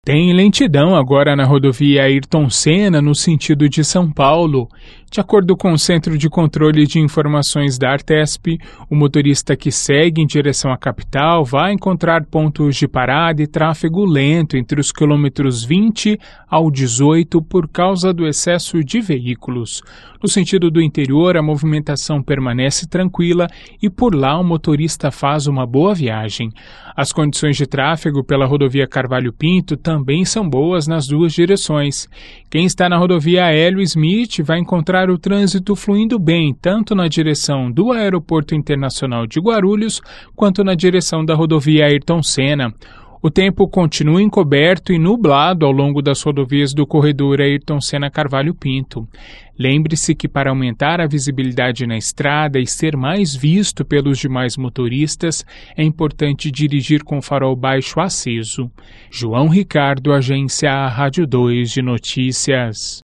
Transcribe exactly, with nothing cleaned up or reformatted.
Tem lentidão agora na rodovia Ayrton Senna, no sentido de São Paulo. De acordo com o Centro de Controle de Informações da Artesp, o motorista que segue em direção à capital vai encontrar pontos de parada e tráfego lento entre os quilômetros vinte ao dezoito por causa do excesso de veículos. No sentido do interior, a movimentação permanece tranquila e por lá o motorista faz uma boa viagem. As condições de tráfego pela rodovia Carvalho Pinto também são boas nas duas direções. Quem está na rodovia Hélio Smith vai encontrar o trânsito fluindo bem, tanto na direção do Aeroporto Internacional de Guarulhos, quanto na direção da rodovia Ayrton Senna. O tempo continua encoberto e nublado ao longo das rodovias do corredor Ayrton Senna Carvalho Pinto. Lembre-se que para aumentar a visibilidade na estrada e ser mais visto pelos demais motoristas, é importante dirigir com o farol baixo aceso. João Ricardo, Agência Rádio dois de Notícias.